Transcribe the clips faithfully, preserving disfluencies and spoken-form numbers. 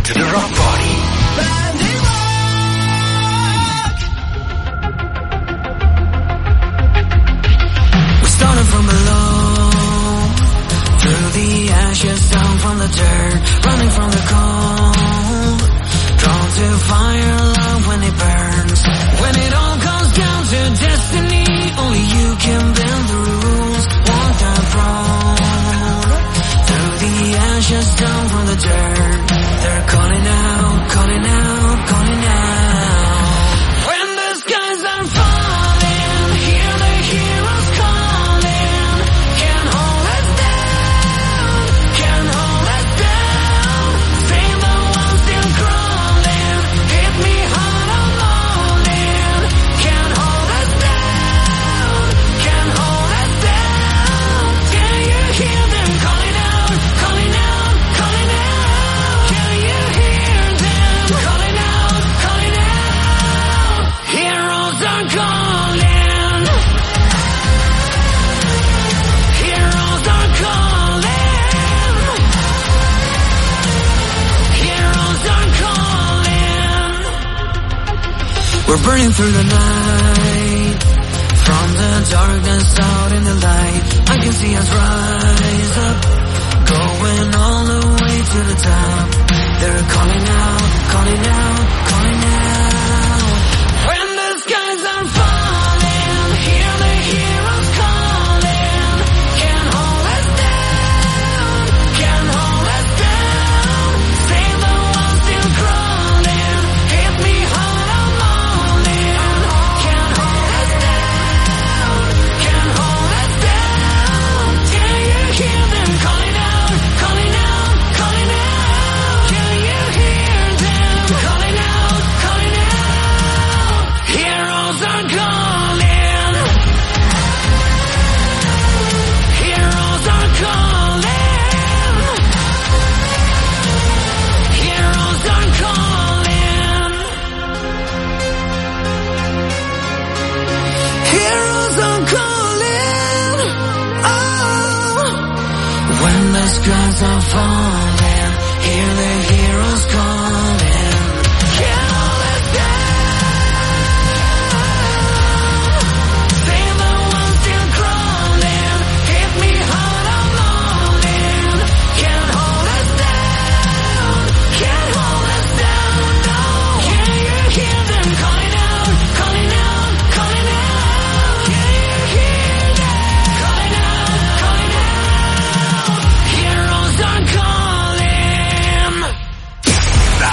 to the rock party. We started from below, through the ashes, down from the dirt, running from the cold, drawn to fire, love when it burns. When it all comes down to destiny, only you can bend the rules. Walk that road, through the ashes, down from the dirt. They're calling out, calling out, calling out. When the skies are falling, hear the heroes calling. Can't hold us down, can't hold us down. Save the ones still crawling. Hit me hard, I'm falling. Can't hold us down, can't hold us down. Can you hear them calling out, calling out, calling out? Can you hear them calling out, calling out? Heroes are calling. Heroes are calling. Heroes are calling. We're burning through the night, from the darkness out in the light. I can see us rise up, going all the way to the top. They're calling out, calling out, calling out. When the skies are falling, hear the heroes calling. Can't hold us down, can't hold us down. Save the ones still crawling. Hit me hard, I'm falling. Can't hold us down, can't hold us down. Can you hear them calling out, calling out, calling out? Can you hear them calling out, calling out? Heroes are calling. Heroes are calling. Heroes are calling. Heroes are calling. Oh, when the skies are falling, hear the heroes calling. Can't hold us down. Save the ones still crawling. Hit me hard, I'm falling. Can't hold us down. Can't hold us down, no. Can you hear them calling out, calling out, calling out? Can you hear them calling out, calling out? Heroes are calling.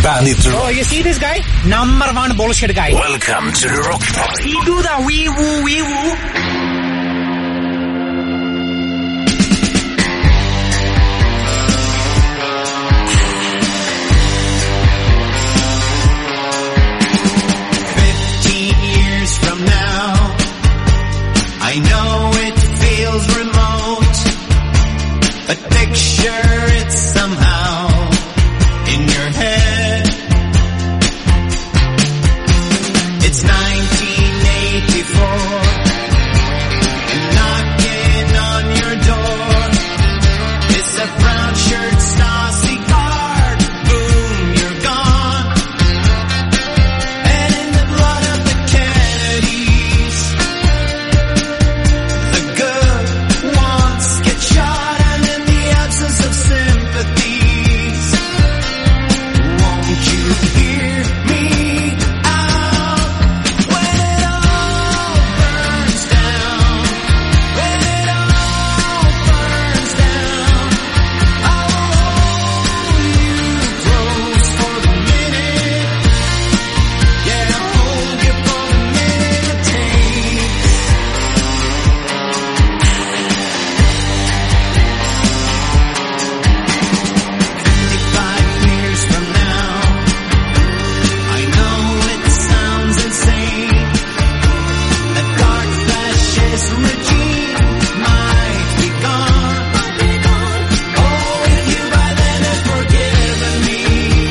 Bandit Rock. Oh, you see this guy? Number one bullshit guy. Welcome to the Rock Party. He do the wee woo wee woo. I know it feels remote, but picture it somehow in your head. It's nineteen eighty-four, and knocking on your door is a brown shirt Stasi guard. Boom, you're gone. And in the blood of the Kennedys, the good ones get shot, and in the absence of sympathies, won't you hear me out? When it all burns down, when it all burns down, I will hold you close for the minute. Yeah, I'll hold you for the minute it takes. Fifty-five years from now, I know it sounds insane. A dark fascist regime might be gone. Oh, if you by then have forgiven me.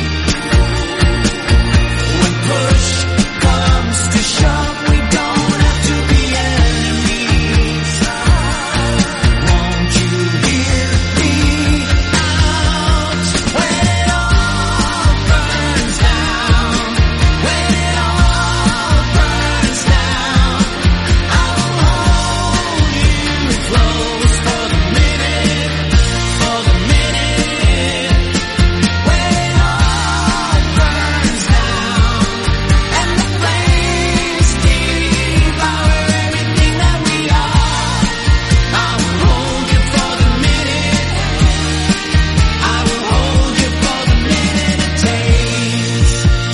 When push comes to shove, we don't have to be enemies. Won't you hear me out? When it all burns down, when it all burns down, I will hold you close for the minute, for the minute. When it all burns down, and the flames devour everything that we are, I will hold you for the minute. I will hold you for the minute it takes.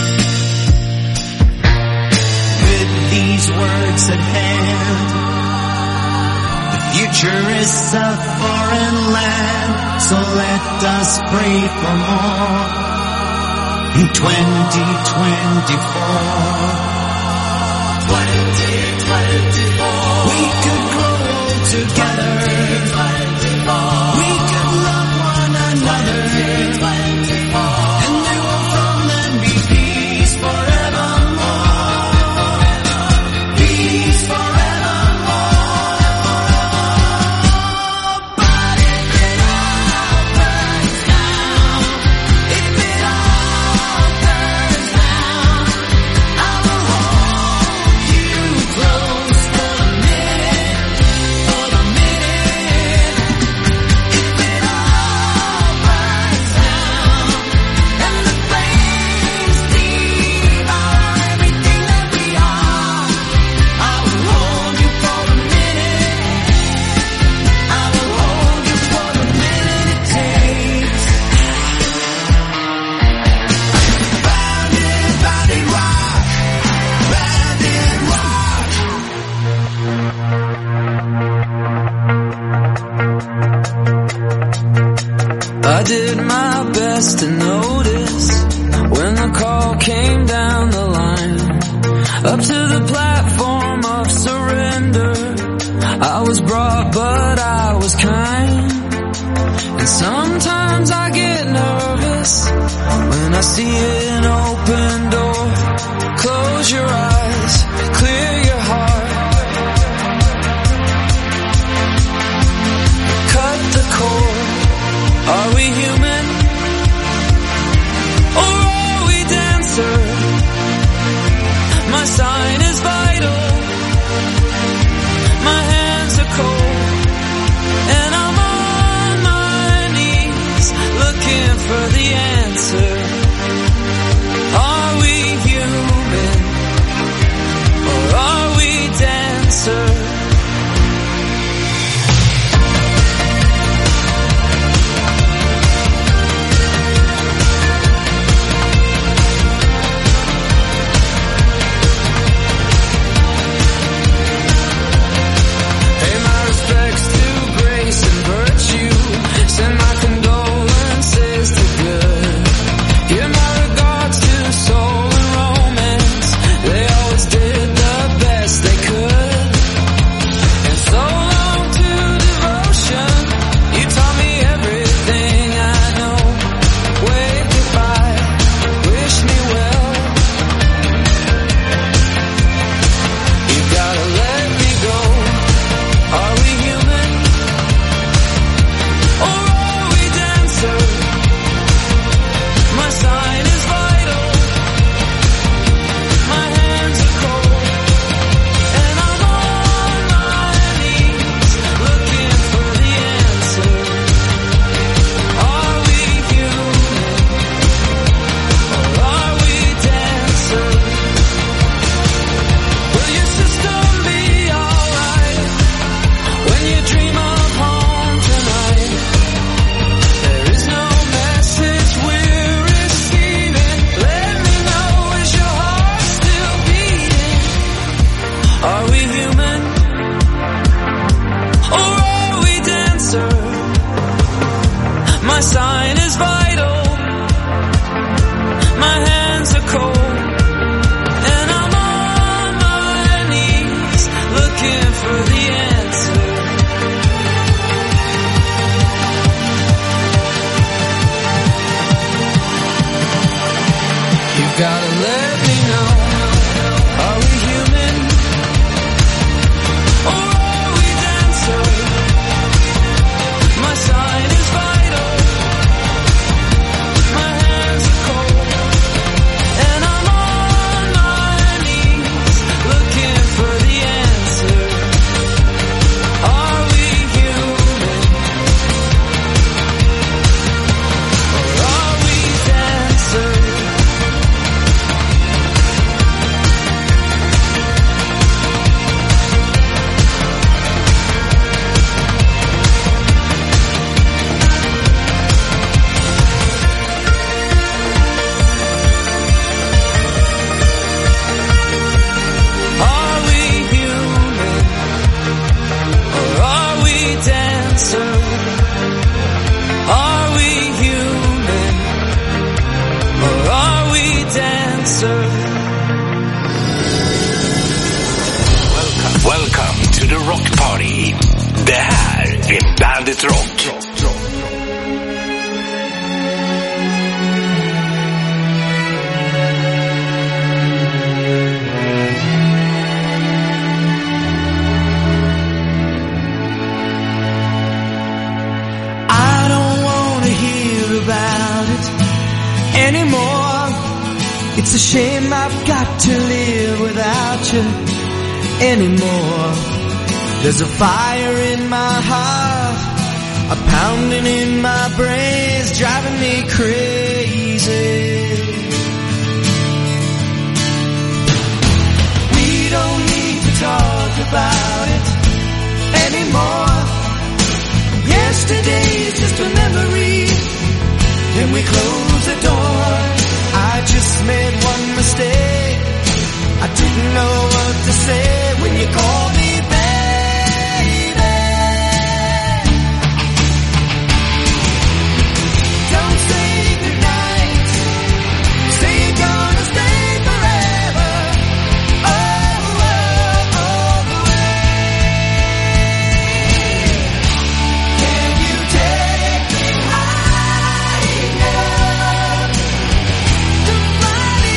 With these words at hand, the future is a foreign land, so let us pray for more in twenty twenty-four. twenty twenty-four. We could grow old together. We could love one another. And there will from then be peace forevermore. Peace forevermore. But if it all burns down, if it all burns down, I will hold you close for the minute, for the minute. If it all burns down, and the flames devour everything that we are, I will hold you for the minute. I will hold you for the minute it takes. Bandit, bandit rock, bandit rock. I did my best to notice when the call came down the line, up to the platform of surrender. I was brought, but I was kind. And sometimes I get nervous when I see an open door. Close your eyes, clear your heart. Cut the cord. Are we human? Or are we dancer? My sign is vital. My hands are cold. And I'm on my knees looking for the answer. Are we human? Or are we dancer? Welcome to the Rock Party. Det här är Bandit Rock. I don't want to hear about it anymore. It's a shame I've got to live without you anymore. There's a fire in my heart, a pounding in my brains, driving me crazy. We don't need to talk about it anymore. Yesterday's just a memory, and we close the door. I just made one mistake, I didn't know what to say when you called me baby. Don't say goodnight, say you're gonna stay forever. Oh, oh, all the way. Can you take me high enough to fly me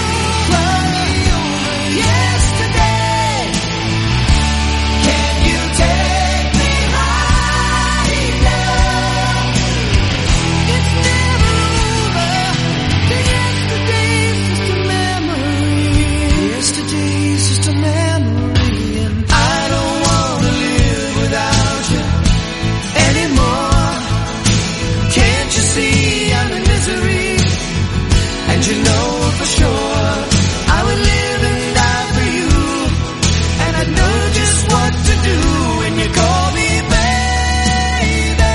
over yesterday? Can you take me high enough? It's never over. Yesterday's just a memory. Yesterday's just a memory, and I don't wanna live without you anymore. Can't you see I'm in misery? And you know for sure I would live and die for you, and I know just what to do when you call me baby.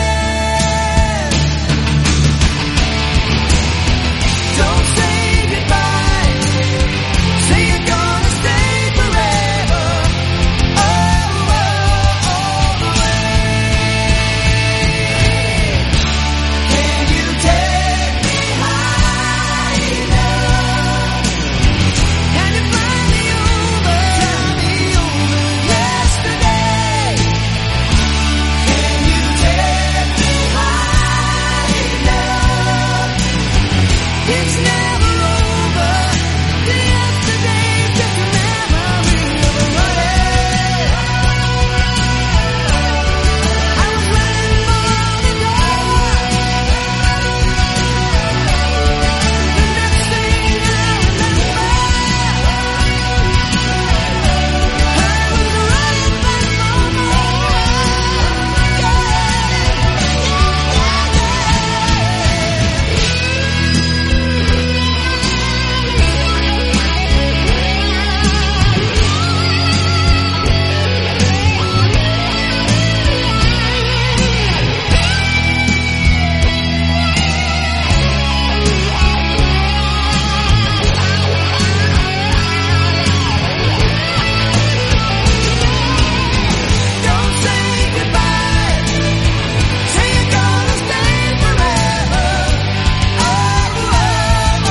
Don't say goodbye, say you're gonna stay forever. Oh, oh, all the way. Can you take me high enough? Can you fly me over, fly me over yesterday? Can you take me high enough? It's never over. Yesterday's just a memory of a running. I was running for the door. The next thing I remember, I was running back for Don't say goodbye, say you're gonna stay forever. Oh, oh,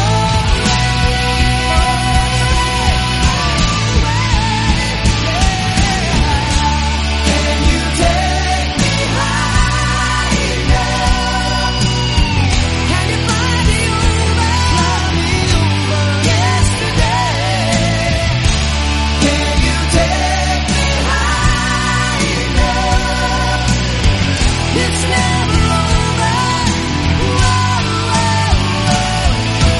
Can you take me high enough? Can you fly me over, fly me over yesterday? Can you take me high enough? It's never over. Whoa, whoa, whoa.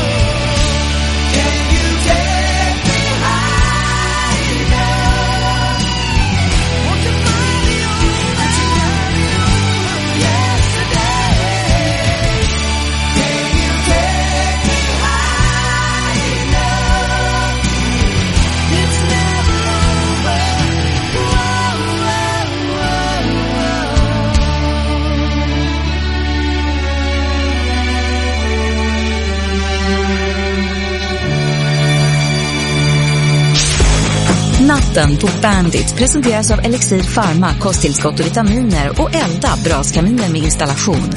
Can you take me high enough? Won't you fly me over, fly me over yesterday? Can you take me high enough? It's never over. Whoa, Natten på Bandit presenteras av Elixir Pharma, kosttillskott och vitaminer, och Elda, braskaminer med installation.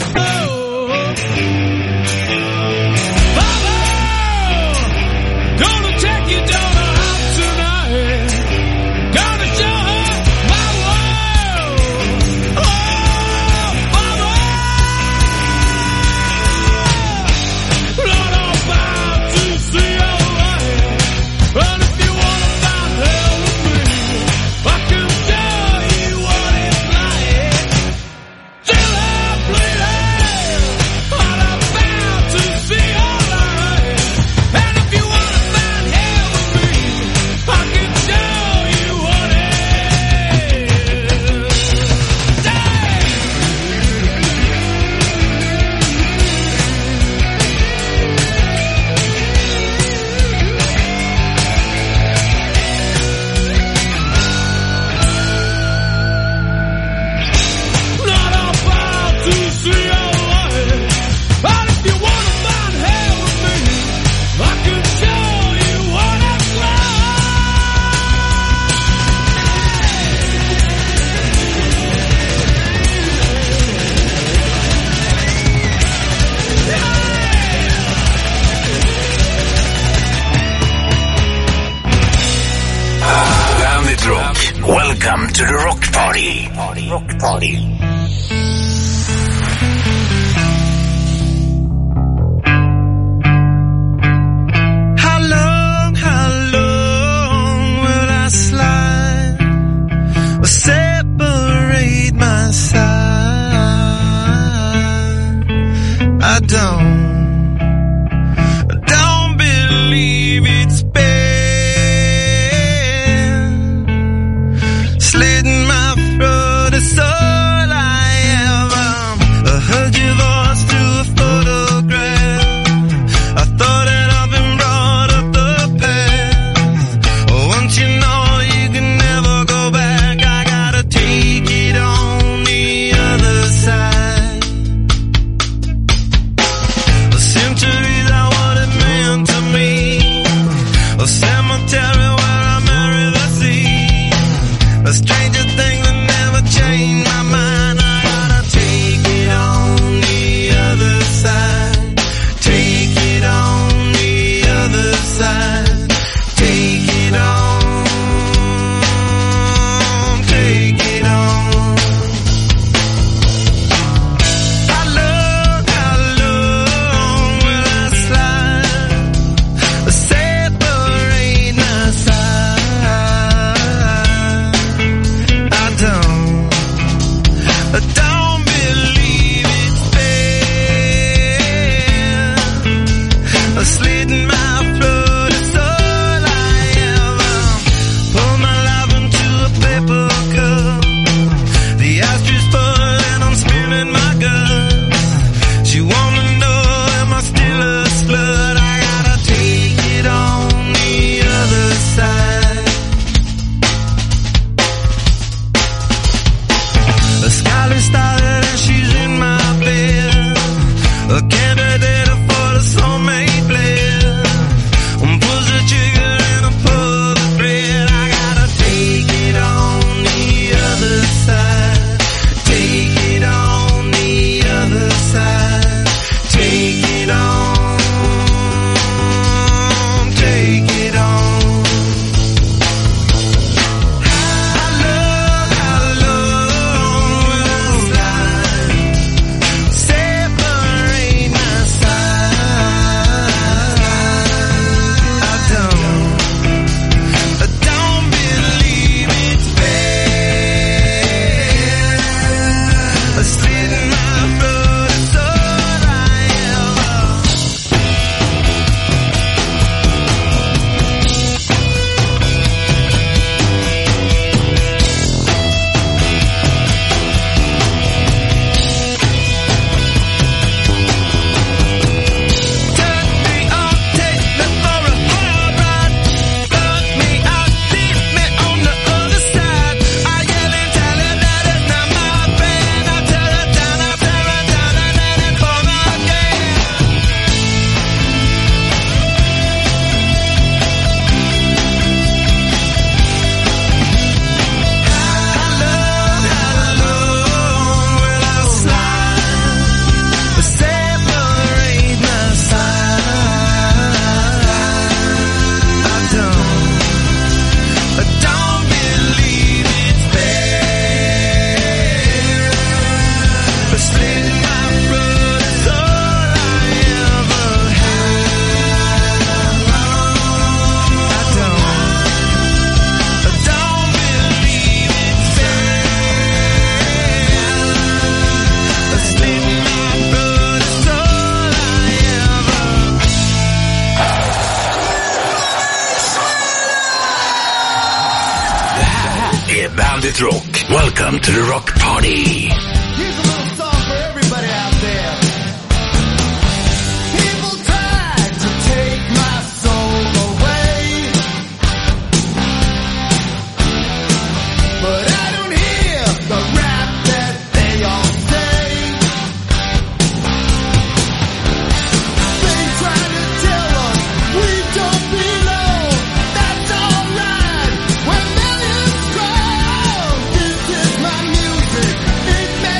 Gonna take you down the house tonight. Gonna show her Welcome to the Rock Party. Rock Party. How long, how long will I slide or separate my side? I don't. Bandit Rock. Welcome to the Rock Party. Here's a little song for everybody out there. People try to take my soul away, but I don't hear the rap that they all say. They try to tell us we don't belong. That's alright when millions cry. This is my music. It makes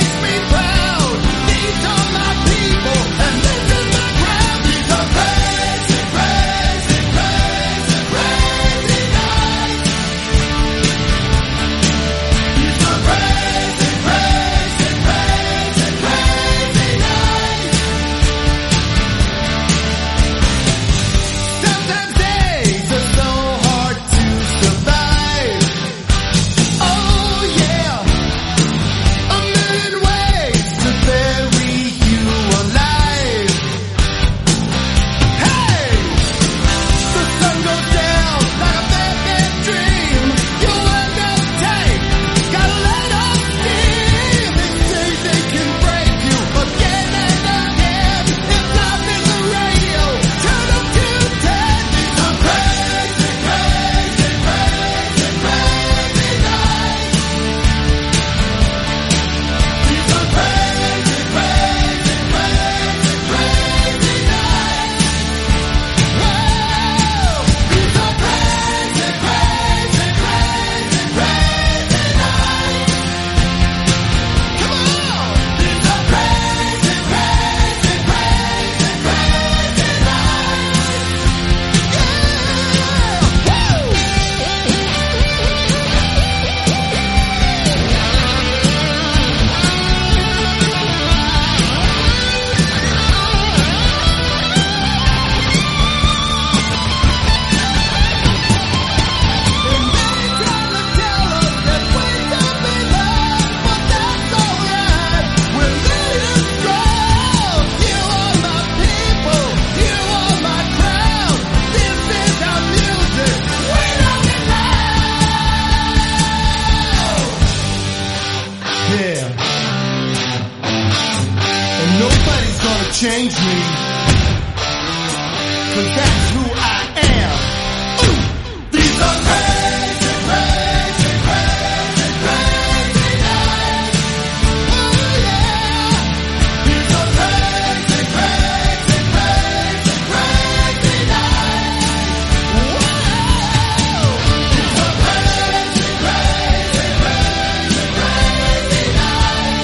cause that's who I am. These are crazy, crazy, crazy, crazy nights. Oh yeah. These are crazy, crazy, crazy, crazy nights. Whoa. These are crazy, crazy, crazy, crazy nights.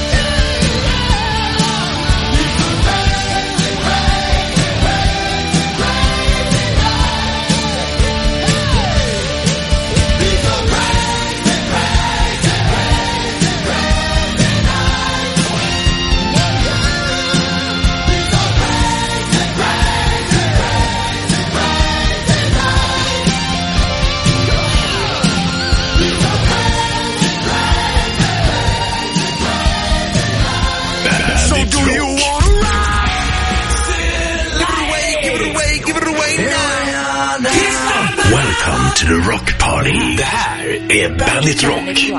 These are crazy, crazy, crazy, crazy nights. These are crazy, crazy, crazy, crazy nights. These are crazy, crazy, crazy, crazy nights. These are crazy, crazy, crazy, crazy nights. So do you wanna ride? Give it away, give it away, give it away now. Welcome to the Rock Party. Det här är Bandit Rock.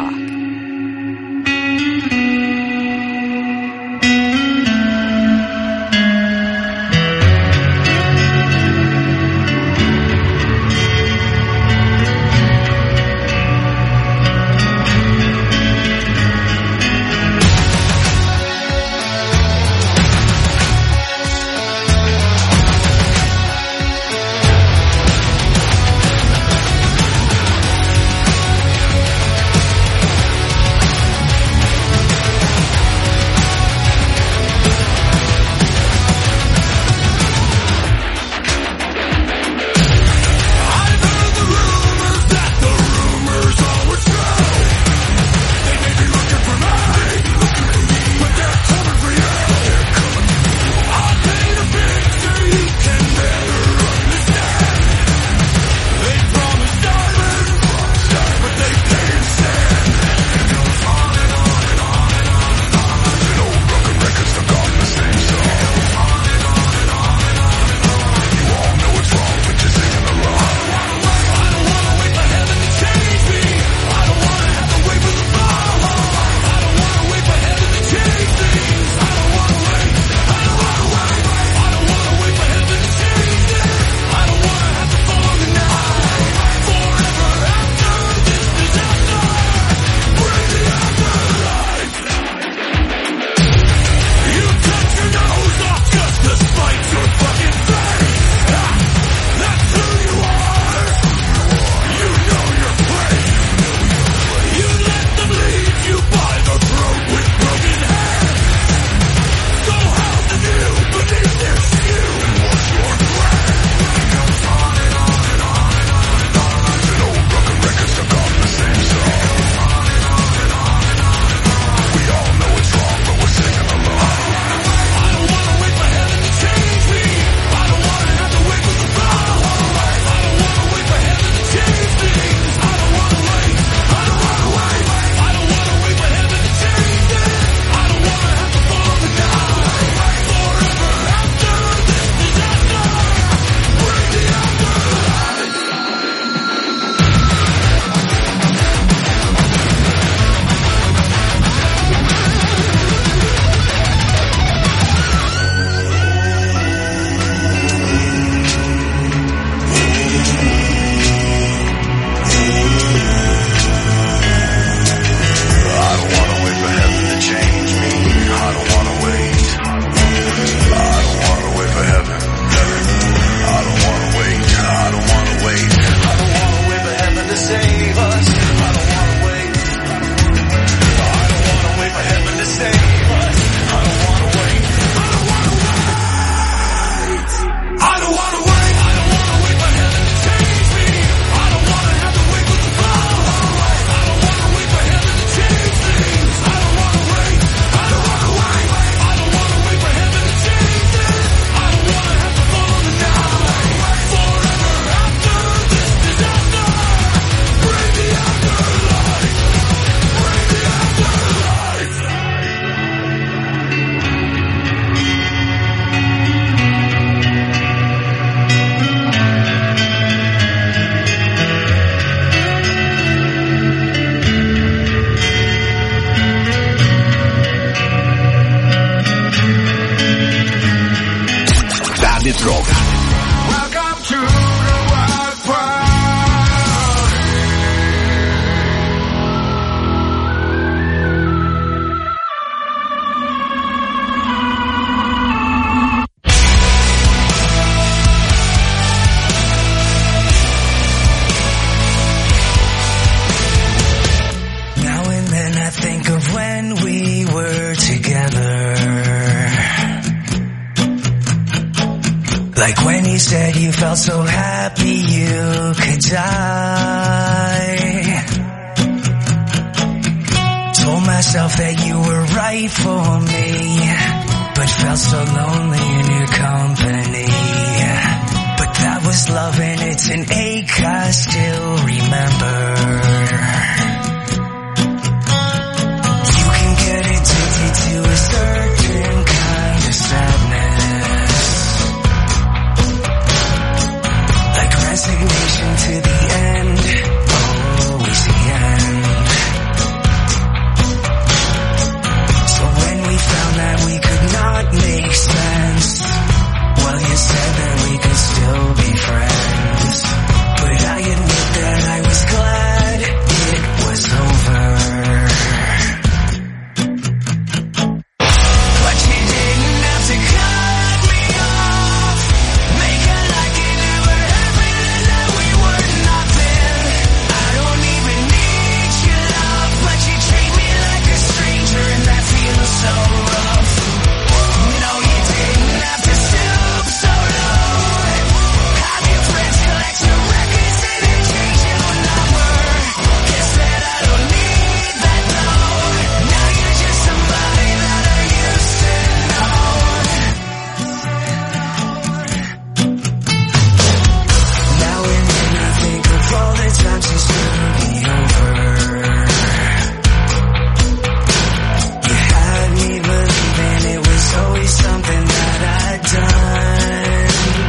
Bandit Rock. Like when you said you felt so happy you could die. Told myself that you were right for me, but felt so lonely in your company. But that was love and it's an ache I still remember. You can get addicted to a certain kind of sadness, like resignation to the end, always the end. So when we found that we could not make sense, well, you said that we could still be friends. But I admit that I was glad it was over. But you didn't have to cut me off, make it like it never happened and that we were nothing. I don't even need your love, but you treat me like a stranger and that feels so rough. No, you didn't have to stoop so low, have your friends collect your records and then change your number. Guess that I don't need that though, now you're just somebody that I used to know. Now and then I think of all the times you screwed me over. You had me believing it was always something that I'd done.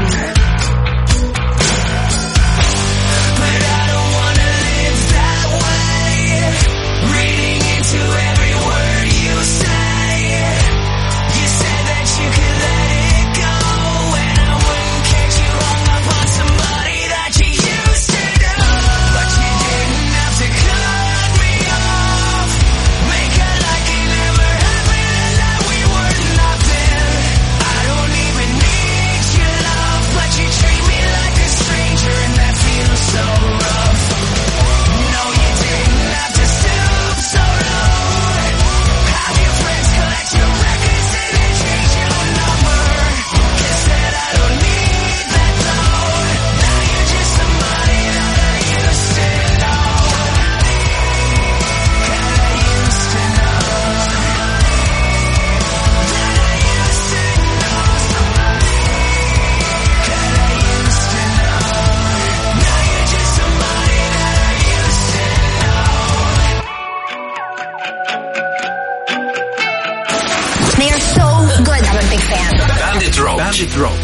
But I don't wanna live that way, reading into every word you say. You said that you could let it go, and I wouldn't catch you hung up on somebody that you used to know. But you didn't have to cut me off, make it like it never happened and that we were nothing. I don't even need your love, but you treat me like a stranger and that feels so rough. No, you didn't have to stoop so low, have your friends collect your records and then change your number. Guess that I don't need that though, now you're just somebody that I used to know. That I used to know. That I used to know. That I used to know. Now you're just somebody that I used to know. They are so good. I'm a big fan. Bandit Rock. Bandit Rock.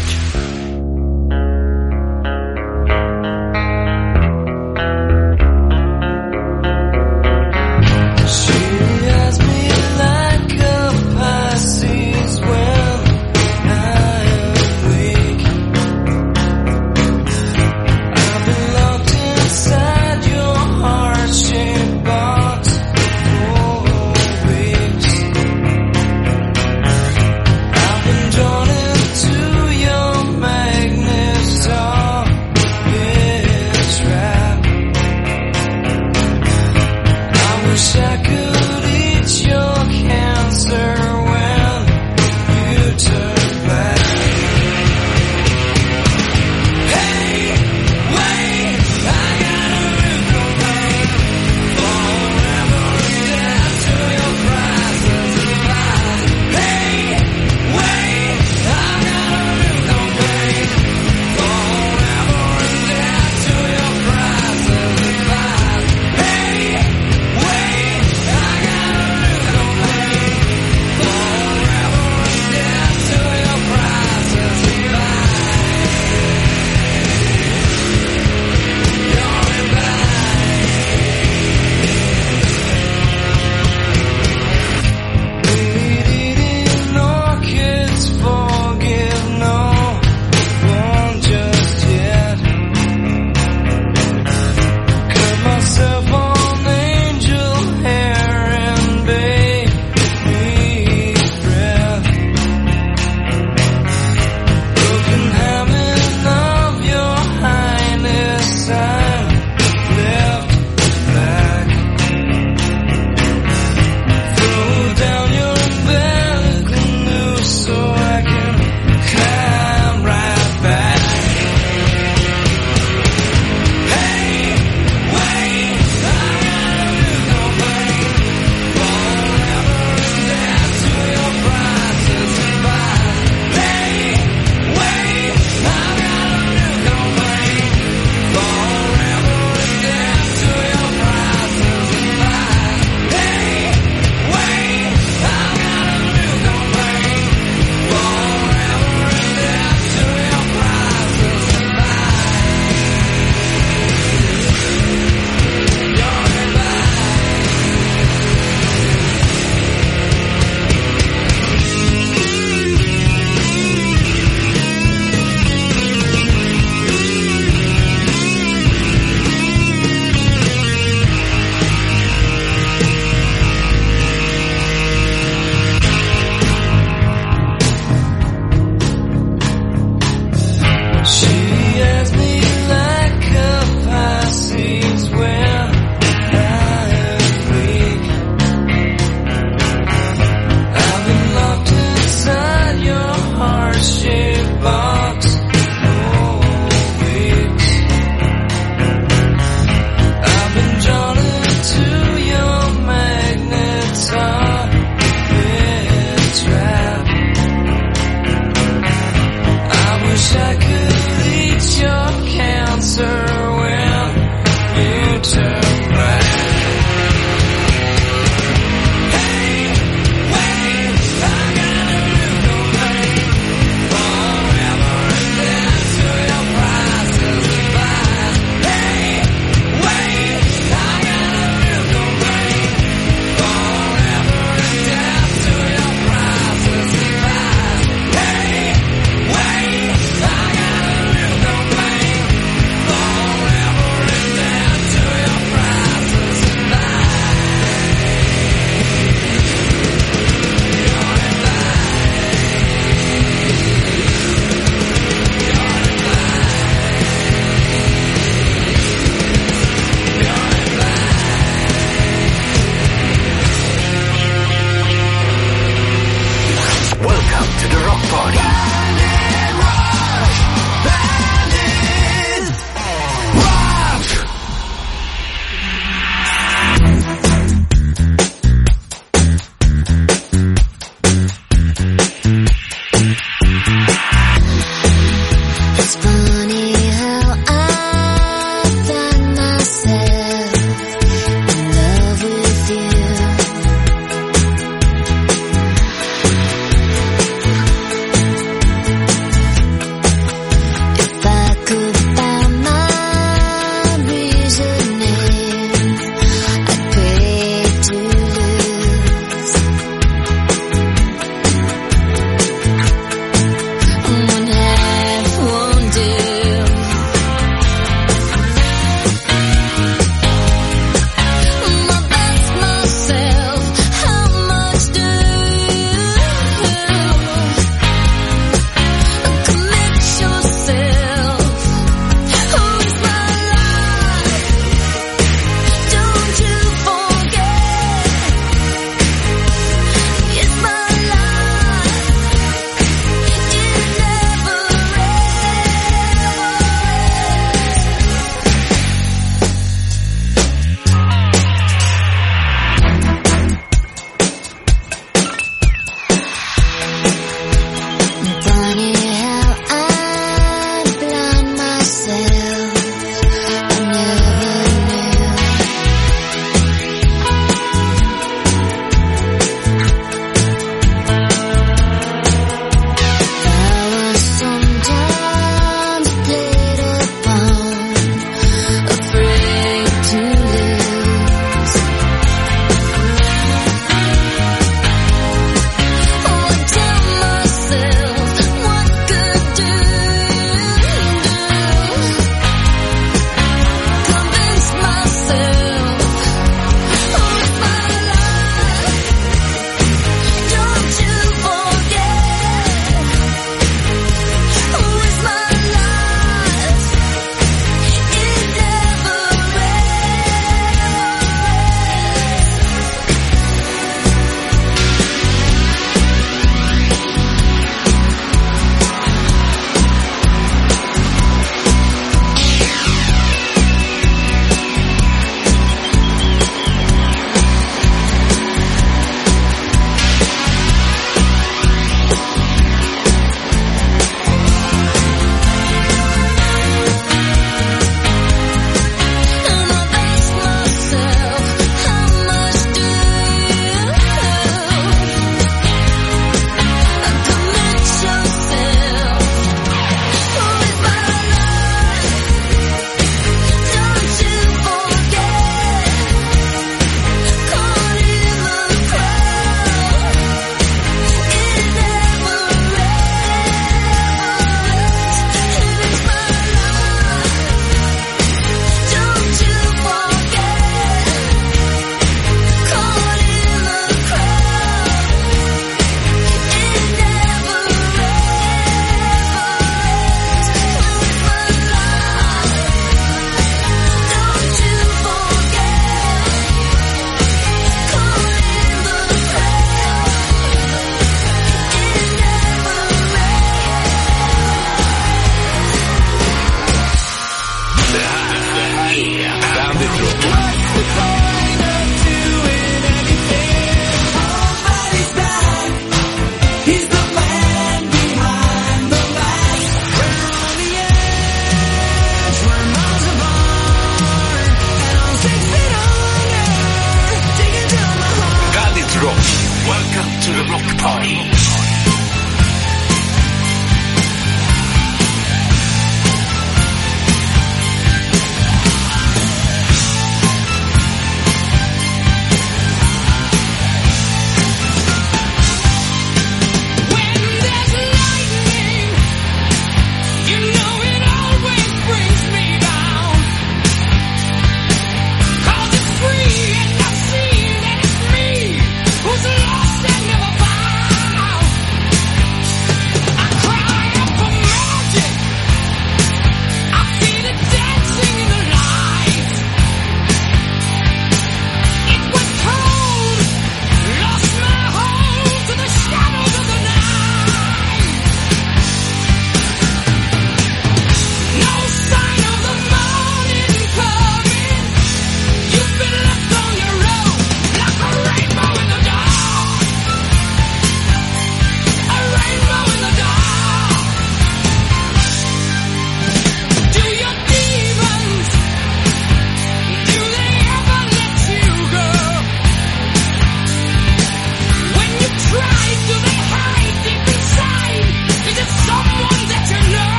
She has me like a Pisces when I am weak. I've been locked inside your heart-shaped box for weeks. I've been drawn into your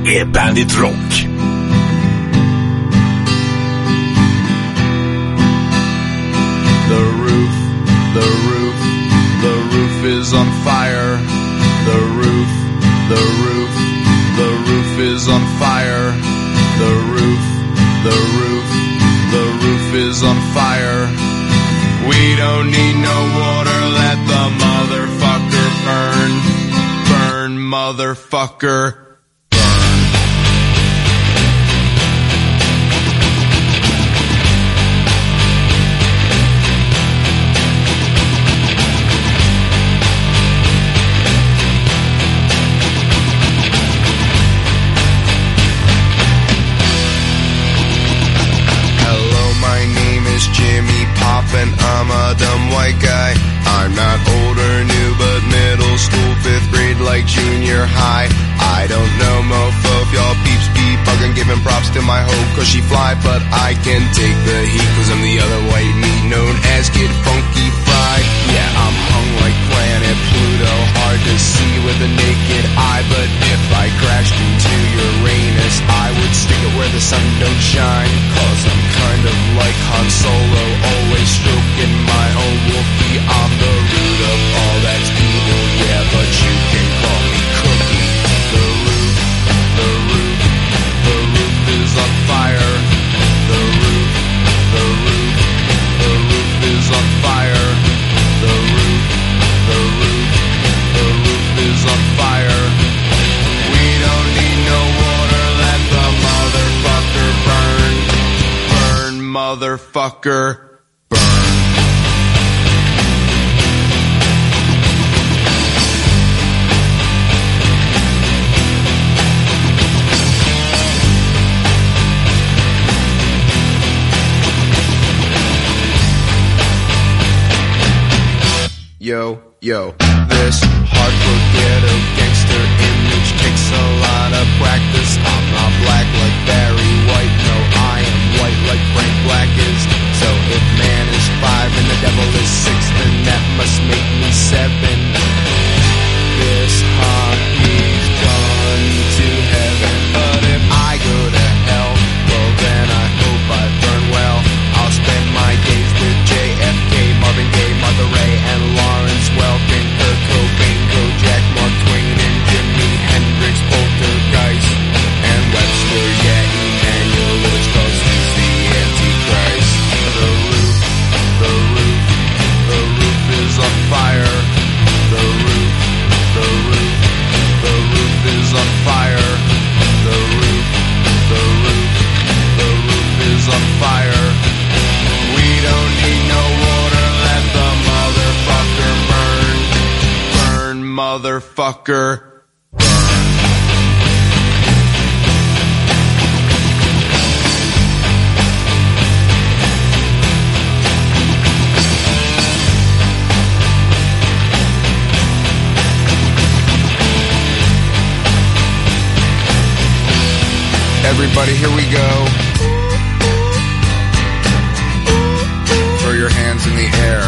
är Bandit Rock. The roof, the roof, the roof is on fire. The roof, the roof, the roof is on fire. The roof, the roof, the roof is on fire. We don't need no water, let the motherfucker burn. Burn, motherfucker. Jimmy Pop and I'm a dumb white guy. I'm not old or new, but middle school, fifth grade, like junior high. I don't know, mofo, if y'all peeps be bugging, giving props to my hoe, cause she fly, but I can take the heat, cause I'm the other white meat known as Kid Funky Fried. Yeah, I'm hung like planet Pluto, hard to see with a naked eye, but if I crashed into Uranus, I would stick it where the sun don't shine, cause I'm kind of like Han Solo, always stroking my own Wookiee. I'm the root of all that's evil, yeah, but you can call me Cookie. The roof, the roof, the roof is on fire. The roof, the roof, the roof is on fire. The roof, the roof, the roof is on fire. We don't need no water, let the motherfucker burn. Burn, motherfucker. Yo, yo, this hardcore ghetto gangster image takes a lot of practice. I'm not black like Barry White, no, I am white like Frank Black is. So if man is five and the devil is six, then that must make me seven. This hockey's gone to heaven, but if I go to hell, well then I hope I burn well. I'll spend my days with J F K, Marvin Gaye, Martha Ray, and Lawrence Welkin, Kurt Cobain, Kojak, Mark Twain, and Jimi Hendrix, Poltergeist, and Webster, yeah, Emmanuel Lewis, cause he's the Antichrist. The roof, the roof, the roof is on fire. The roof, the roof, the roof is on fire. The roof, the roof, the roof is on fire. We don't need no water, let the motherfucker burn. Burn, motherfucker. Everybody, here we go. Throw your hands in the air.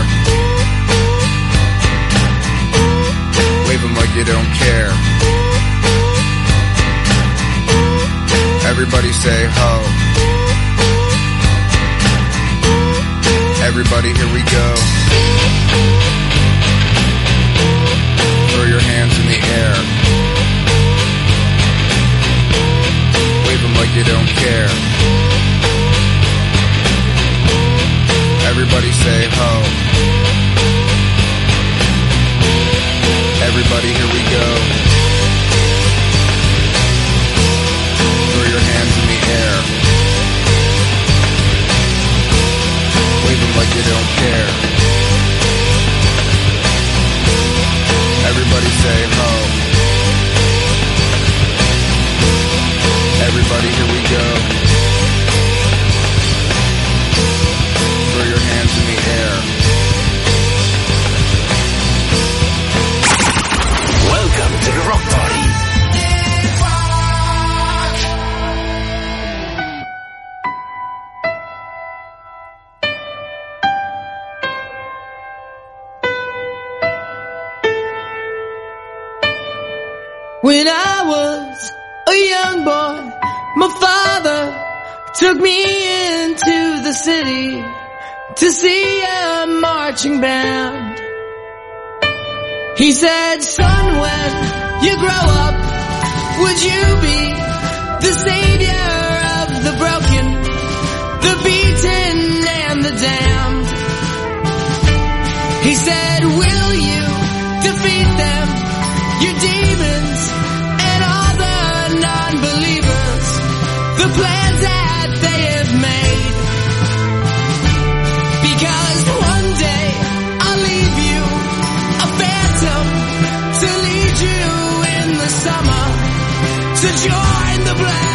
Wave them like you don't care. Everybody say ho. Everybody, here we go. Throw your hands in the air. Wave them like you don't care. Everybody say ho. Everybody, here we go. Throw your hands in the air. Wave them like you don't care. Everybody say ho. Everybody, here we go. Throw your hands in the air. Welcome to the Rock Party. When I was a young boy, my father took me into the city to see a marching band. He said, son, when you grow up, would you be the savior of the broken, the beaten, and the damned? He said, will you defeat them, your demons, and all the non-believers, the plans that they have made? Because one day I'll leave you a phantom to lead you in the summer to join the black.